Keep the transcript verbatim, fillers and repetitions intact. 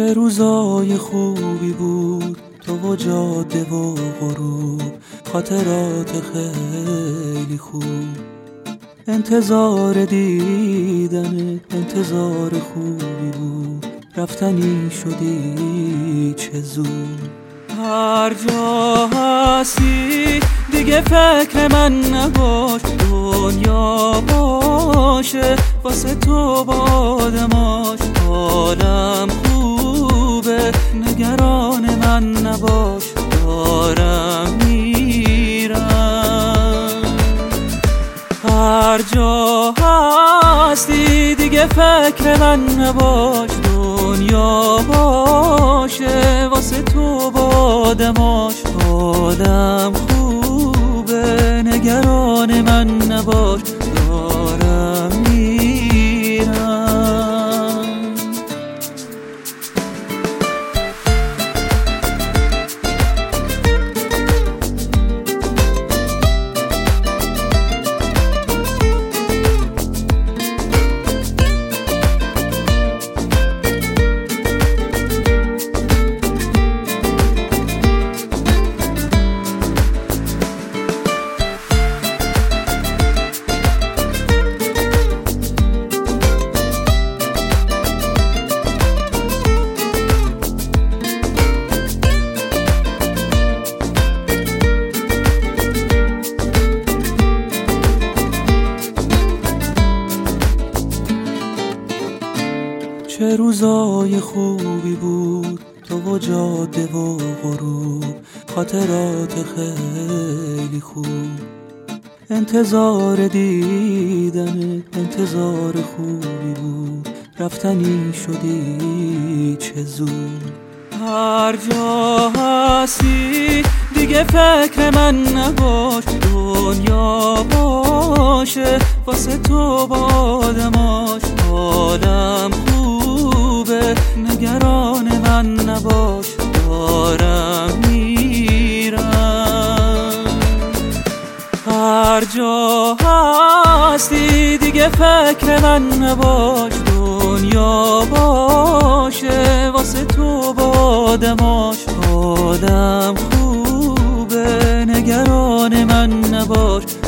چه روزای خوبی بود تو و جاده و غروب، خاطرات خیلی خوب. انتظار دیدن انتظار خوبی بود، رفتنی شدی چه زود. هر جا هستی دیگه فکر من نباش، دنیا باشه واسه تو بادماش. حالم خوبه نگران من نباش، دارم میرم. هر جا هستی دیگه فکر من نباش، دنیا باشه واسه تو بادماش. حالم خوبه نگران من نباش، دارم میرم. چه روزای خوبی بود تو و جاده و غروب، خاطرات خیلی خوب. انتظار دیدن انتظار خوبی بود، رفتنی شدی چه زود. هر جا هستی دیگه فکر من نباش، دنیا باشه واسه تو بادماش. حالم خوبه نگران من نباش، دارم میرم. هر جا هستی دیگه فکر من نباش، دنیا باشه واسه تو بادماش. حالم خوبه نگران من نباش،